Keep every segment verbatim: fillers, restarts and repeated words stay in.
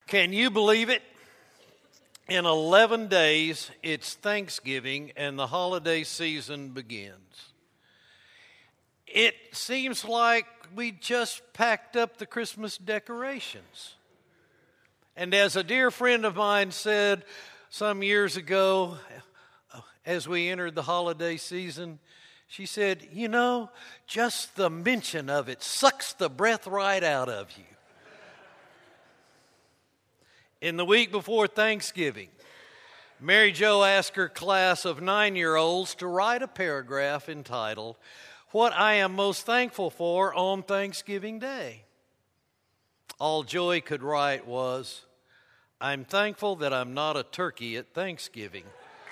Can you believe it? In eleven days, it's Thanksgiving and the holiday season begins. It seems like we just packed up the Christmas decorations. And as a dear friend of mine said some years ago, as we entered the holiday season, she said, you know, just the mention of it sucks the breath right out of you. In the week before Thanksgiving, Mary Jo asked her class of nine-year-olds to write a paragraph entitled, What I Am Most Thankful For on Thanksgiving Day. All Joey could write was, I'm thankful that I'm not a turkey at Thanksgiving.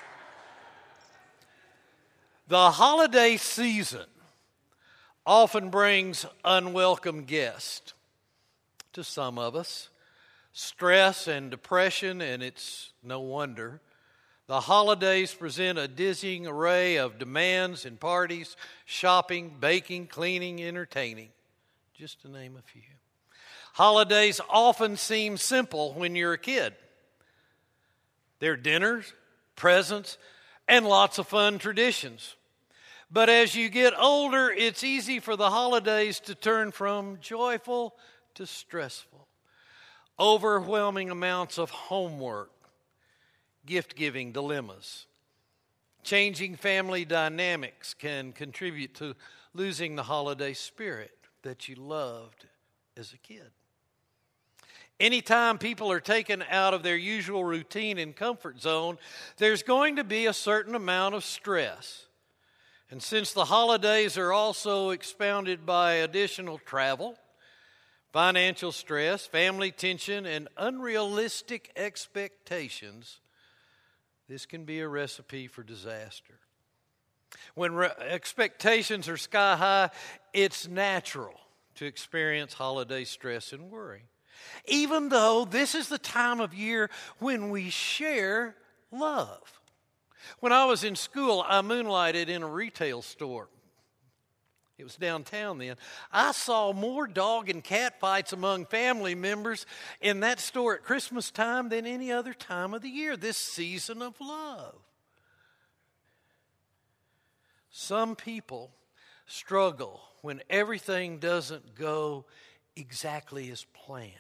The holiday season often brings unwelcome guests to some of us. Stress and depression, and it's no wonder. The holidays present a dizzying array of demands and parties, shopping, baking, cleaning, entertaining, just to name a few. Holidays often seem simple when you're a kid. They're dinners, presents, and lots of fun traditions. But as you get older, it's easy for the holidays to turn from joyful to stressful. Overwhelming amounts of homework, gift-giving dilemmas. Changing family dynamics can contribute to losing the holiday spirit that you loved as a kid. Anytime people are taken out of their usual routine and comfort zone, there's going to be a certain amount of stress. And since the holidays are also expounded by additional travel, financial stress, family tension, and unrealistic expectations, this can be a recipe for disaster. When re- expectations are sky high, it's natural to experience holiday stress and worry. Even though this is the time of year when we share love. When I was in school, I moonlighted in a retail store. It was downtown then. I saw more dog and cat fights among family members in that store at Christmas time than any other time of the year, this season of love. Some people struggle when everything doesn't go exactly as planned.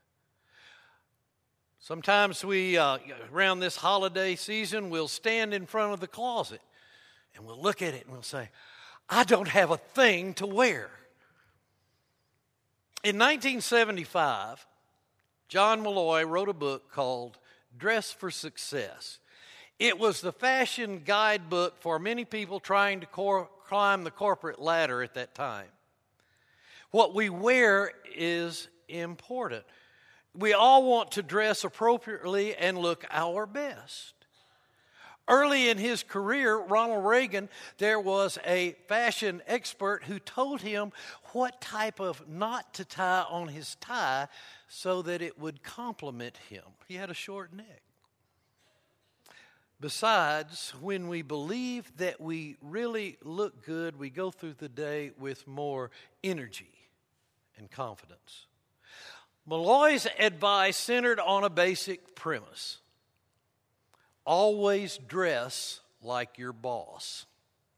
Sometimes we, uh, around this holiday season, we'll stand in front of the closet and we'll look at it and we'll say, I don't have a thing to wear. In nineteen seventy-five, John Malloy wrote a book called Dress for Success. It was the fashion guidebook for many people trying to cor- climb the corporate ladder at that time. What we wear is important. We all want to dress appropriately and look our best. Early in his career, Ronald Reagan, there was a fashion expert who told him what type of knot to tie on his tie so that it would complement him. He had a short neck. Besides, when we believe that we really look good, we go through the day with more energy and confidence. Malloy's advice centered on a basic premise. Always dress like your boss.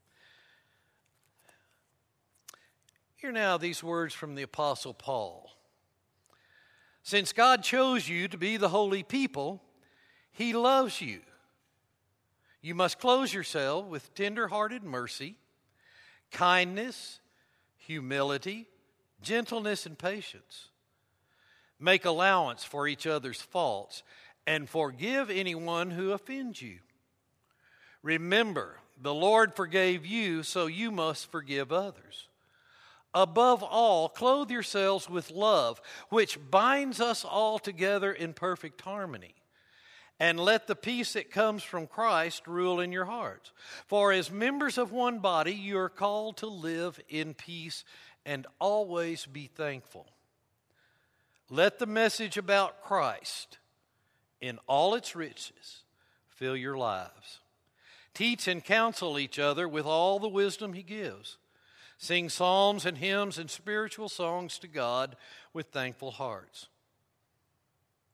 Hear now these words from the Apostle Paul. Since God chose you to be the holy people, He loves you. You must clothe yourself with tender-hearted mercy, kindness, humility, gentleness, and patience. Make allowance for each other's faults and forgive anyone who offends you. Remember, the Lord forgave you, so you must forgive others. Above all, clothe yourselves with love, which binds us all together in perfect harmony. And let the peace that comes from Christ rule in your hearts. For as members of one body, you are called to live in peace and always be thankful. Let the message about Christ in all its riches fill your lives. Teach and counsel each other with all the wisdom He gives. Sing psalms and hymns and spiritual songs to God with thankful hearts.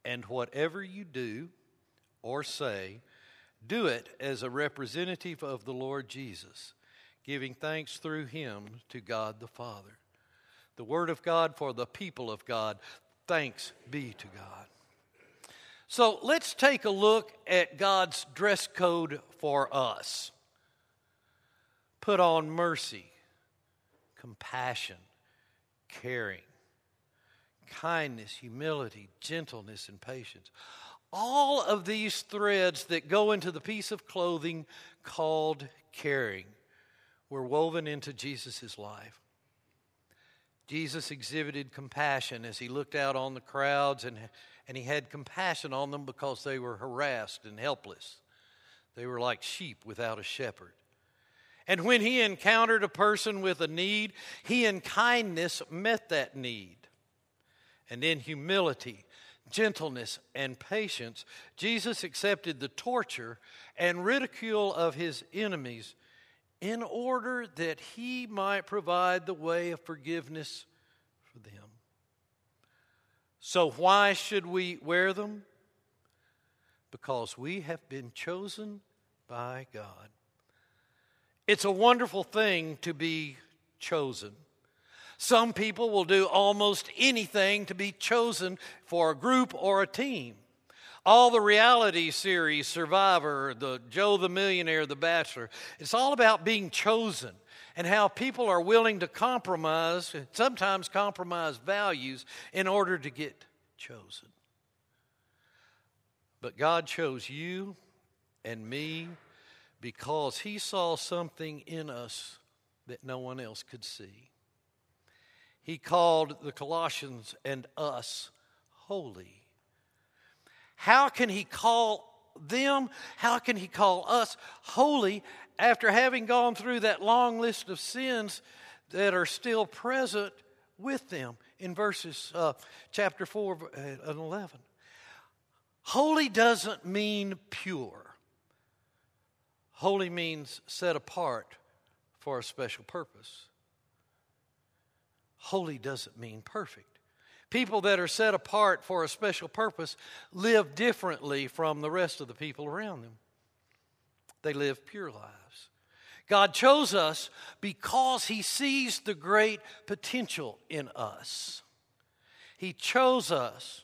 And whatever you do or say, do it as a representative of the Lord Jesus, giving thanks through him to God the Father. The word of God for the people of God. Thanks be to God. So let's take a look at God's dress code for us. Put on mercy, compassion, caring, kindness, humility, gentleness, and patience. All of these threads that go into the piece of clothing called caring were woven into Jesus' life. Jesus exhibited compassion as he looked out on the crowds, and, and he had compassion on them because they were harassed and helpless. They were like sheep without a shepherd. And when he encountered a person with a need, he in kindness met that need. And in humility, gentleness, and patience, Jesus accepted the torture and ridicule of his enemies in order that he might provide the way of forgiveness for them. So why should we wear them? Because we have been chosen by God. It's a wonderful thing to be chosen. Some people will do almost anything to be chosen for a group or a team. All the reality series, Survivor, the Joe the Millionaire, The Bachelor, it's all about being chosen and how people are willing to compromise, sometimes compromise values, in order to get chosen. But God chose you and me because he saw something in us that no one else could see. He called the Colossians and us holy. How can he call them, how can he call us holy after having gone through that long list of sins that are still present with them in verses uh, chapter four and eleven? Holy doesn't mean pure. Holy means set apart for a special purpose. Holy doesn't mean perfect. People that are set apart for a special purpose live differently from the rest of the people around them. They live pure lives. God chose us because he sees the great potential in us. He chose us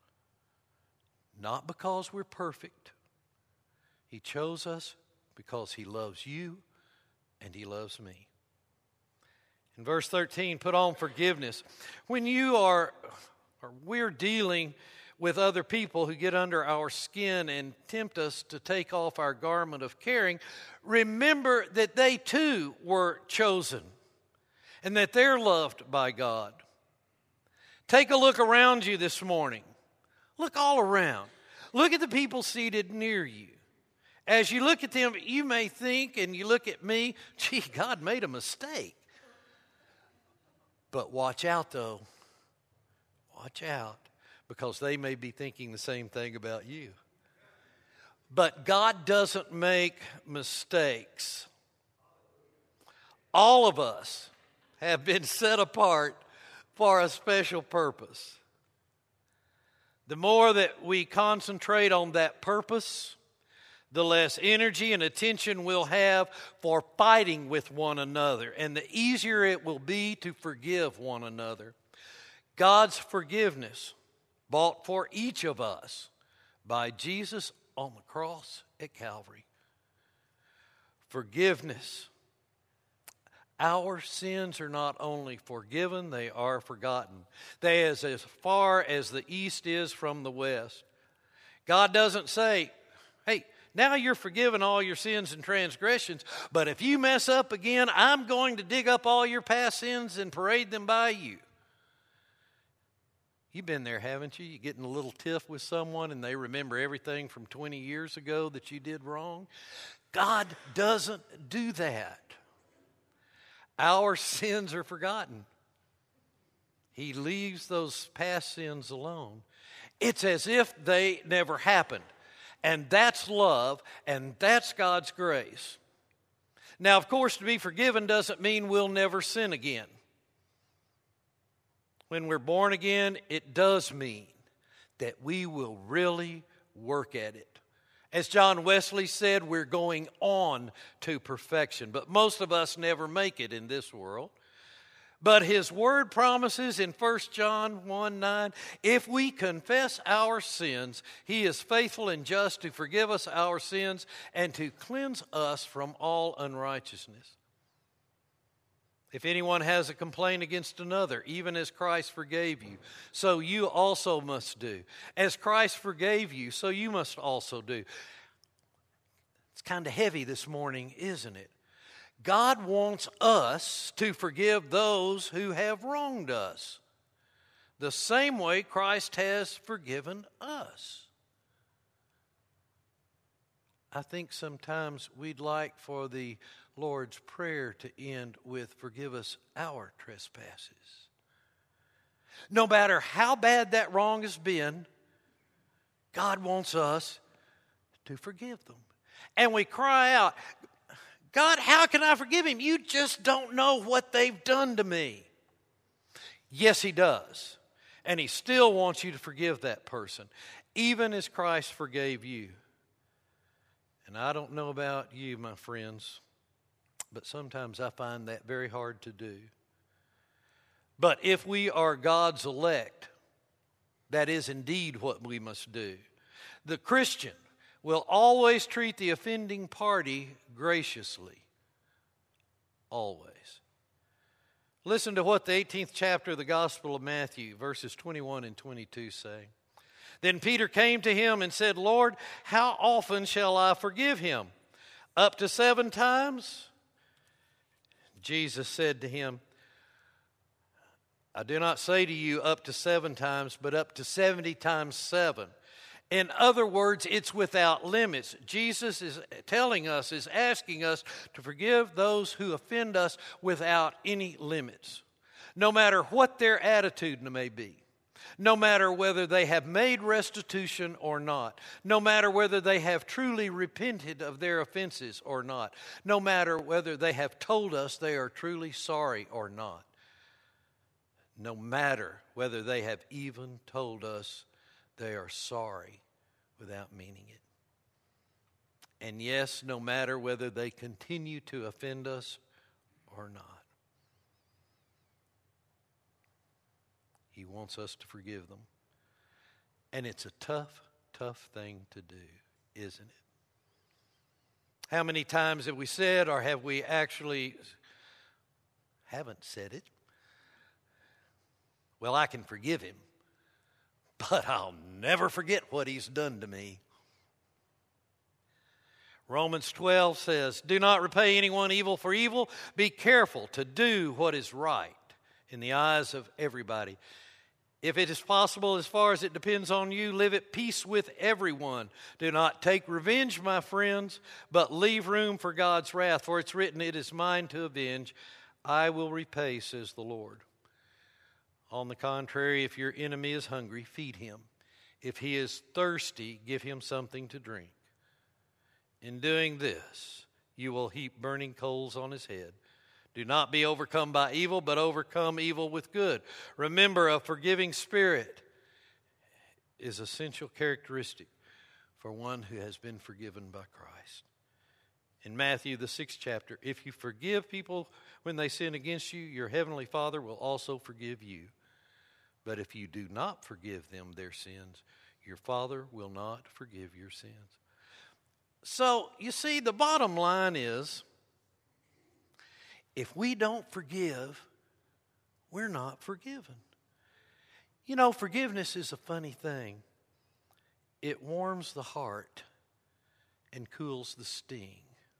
not because we're perfect. He chose us because he loves you and he loves me. In verse thirteen, put on forgiveness. When you are, or we're dealing with other people who get under our skin and tempt us to take off our garment of caring, remember that they too were chosen and that they're loved by God. Take a look around you this morning. Look all around. Look at the people seated near you. As you look at them, you may think, and you look at me, gee, God made a mistake. But watch out, though. Watch out, because they may be thinking the same thing about you. But God doesn't make mistakes. All of us have been set apart for a special purpose. The more that we concentrate on that purpose, the less energy and attention we'll have for fighting with one another, and the easier it will be to forgive one another. God's forgiveness, bought for each of us by Jesus on the cross at Calvary. Forgiveness. Our sins are not only forgiven, they are forgotten. They are as far as the east is from the west. God doesn't say, hey, now you're forgiven all your sins and transgressions, but if you mess up again, I'm going to dig up all your past sins and parade them by you. You've been there, haven't you? You're getting a little tiff with someone and they remember everything from twenty years ago that you did wrong. God doesn't do that. Our sins are forgotten. He leaves those past sins alone. It's as if they never happened. And that's love, and that's God's grace. Now, of course, to be forgiven doesn't mean we'll never sin again. When we're born again, it does mean that we will really work at it. As John Wesley said, we're going on to perfection, but most of us never make it in this world. But his word promises in First John one nine, if we confess our sins, he is faithful and just to forgive us our sins and to cleanse us from all unrighteousness. If anyone has a complaint against another, even as Christ forgave you, so you also must do. As Christ forgave you, so you must also do. It's kind of heavy this morning, isn't it? God wants us to forgive those who have wronged us, the same way Christ has forgiven us. I think sometimes we'd like for the Lord's Prayer to end with, forgive us our trespasses. No matter how bad that wrong has been, God wants us to forgive them. And we cry out, God, how can I forgive him? You just don't know what they've done to me. Yes, he does. And he still wants you to forgive that person, even as Christ forgave you. And I don't know about you, my friends, but sometimes I find that very hard to do. But if we are God's elect, that is indeed what we must do. The Christian will always treat the offending party graciously. Always. Listen to what the eighteenth chapter of the Gospel of Matthew, verses twenty-one and twenty-two say. Then Peter came to him and said, Lord, how often shall I forgive him? Up to seven times? Jesus said to him, I do not say to you up to seven times, but up to seventy times seven. In other words, it's without limits. Jesus is telling us, is asking us to forgive those who offend us without any limits. No matter what their attitude may be. No matter whether they have made restitution or not. No matter whether they have truly repented of their offenses or not. No matter whether they have told us they are truly sorry or not. No matter whether they have even told us they are sorry without meaning it. And yes, no matter whether they continue to offend us or not. He wants us to forgive them. And it's a tough, tough thing to do, isn't it? How many times have we said, or have we actually haven't said it? Well, I can forgive him, but I'll never forget what he's done to me. Romans twelve says, do not repay anyone evil for evil. Be careful to do what is right in the eyes of everybody. If it is possible, as far as it depends on you, live at peace with everyone. Do not take revenge, my friends, but leave room for God's wrath. For it's written, it is mine to avenge. I will repay, says the Lord. On the contrary, if your enemy is hungry, feed him. If he is thirsty, give him something to drink. In doing this, you will heap burning coals on his head. Do not be overcome by evil, but overcome evil with good. Remember, a forgiving spirit is an essential characteristic for one who has been forgiven by Christ. In Matthew, the sixth chapter, if you forgive people when they sin against you, your heavenly Father will also forgive you. But if you do not forgive them their sins, your Father will not forgive your sins. So, you see, the bottom line is, if we don't forgive, we're not forgiven. You know, forgiveness is a funny thing. It warms the heart and cools the sting.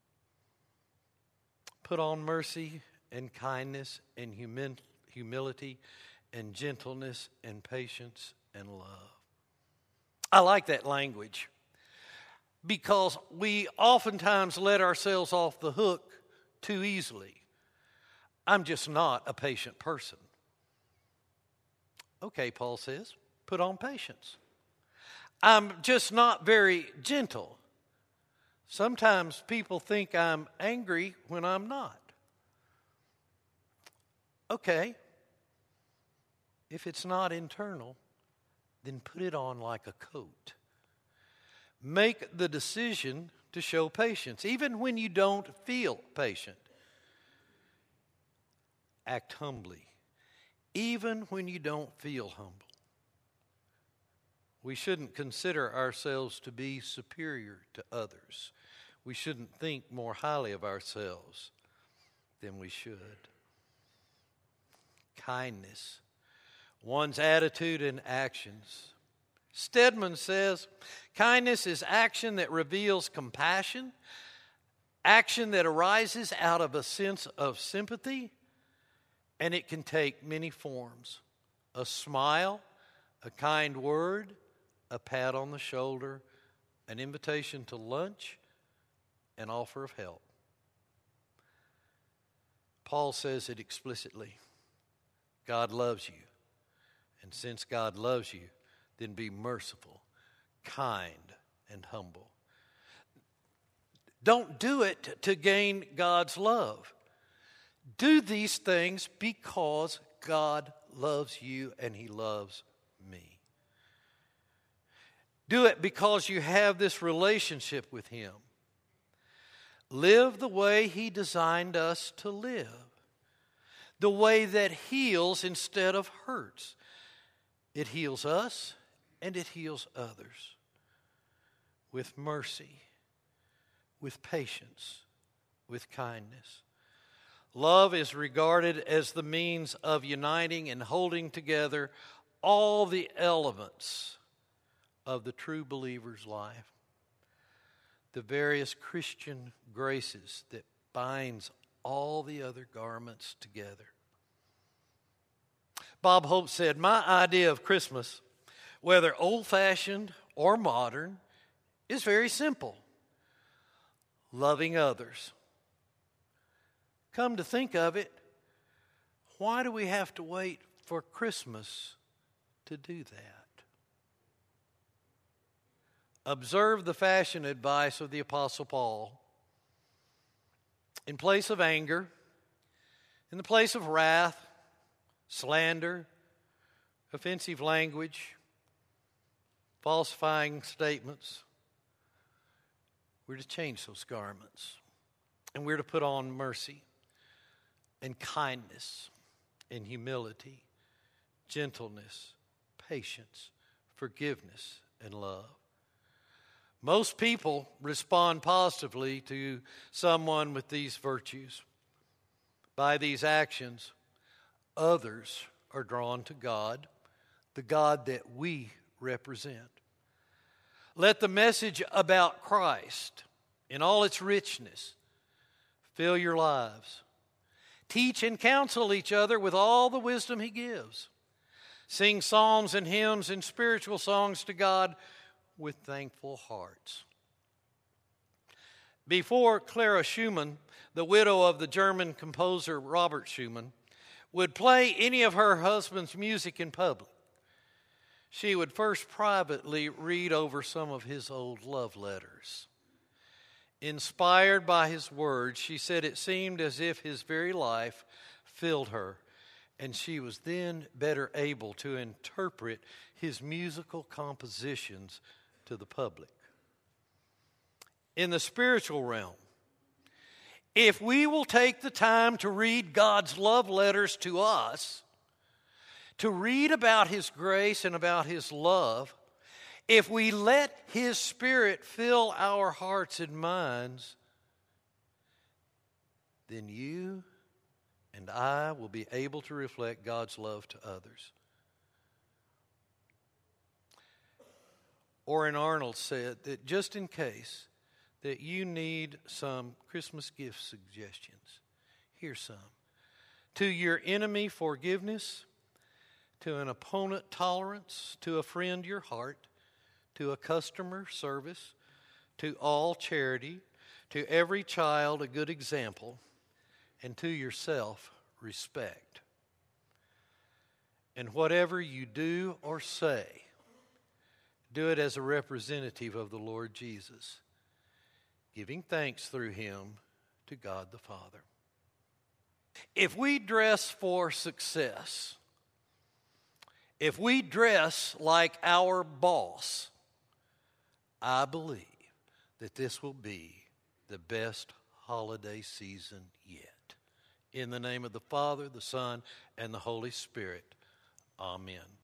Put on mercy and kindness and humi- humility and gentleness and patience and love. I like that language because we oftentimes let ourselves off the hook too easily. I'm just not a patient person. Okay, Paul says, put on patience. I'm just not very gentle. Sometimes people think I'm angry when I'm not. Okay, if it's not internal, then put it on like a coat. Make the decision to show patience, even when you don't feel patient. Act humbly, even when you don't feel humble. We shouldn't consider ourselves to be superior to others. We shouldn't think more highly of ourselves than we should. Kindness, one's attitude and actions. Stedman says, kindness is action that reveals compassion, action that arises out of a sense of sympathy, and it can take many forms. A smile, a kind word, a pat on the shoulder, an invitation to lunch, an offer of help. Paul says it explicitly. God loves you. And since God loves you, then be merciful, kind, and humble. Don't do it to gain God's love. Do these things because God loves you and He loves me. Do it because you have this relationship with Him. Live the way He designed us to live. The way that heals instead of hurts. It heals us and it heals others. With mercy, with patience, with kindness. Love is regarded as the means of uniting and holding together all the elements of the true believer's life. The various Christian graces that binds all the other garments together. Bob Hope said, my idea of Christmas, whether old-fashioned or modern, is very simple. Loving others. Come to think of it, why do we have to wait for Christmas to do that? Observe the fashion advice of the Apostle Paul. In place of anger, in the place of wrath, slander, offensive language, falsifying statements, we're to change those garments. And we're to put on mercy and kindness and humility, gentleness, patience, forgiveness, and love. Most people respond positively to someone with these virtues. By these actions, others are drawn to God, the God that we represent. Let the message about Christ in all its richness fill your lives. Teach and counsel each other with all the wisdom He gives. Sing psalms and hymns and spiritual songs to God with thankful hearts. Before Clara Schumann, the widow of the German composer Robert Schumann, would play any of her husband's music in public, she would first privately read over some of his old love letters. Inspired by his words, she said it seemed as if his very life filled her, and she was then better able to interpret his musical compositions to the public. In the spiritual realm, if we will take the time to read God's love letters to us, to read about His grace and about His love, if we let His Spirit fill our hearts and minds, then you and I will be able to reflect God's love to others. Orrin Arnold said that just in case that you need some Christmas gift suggestions, here's some. To your enemy, forgiveness. To an opponent, tolerance. To a friend, your heart. To a customer, service. To all, charity. To every child, a good example. And to yourself, respect. And whatever you do or say, do it as a representative of the Lord Jesus, giving thanks through Him to God the Father. If we dress for success, if we dress like our boss, I believe that this will be the best holiday season yet. In the name of the Father, the Son, and the Holy Spirit, amen.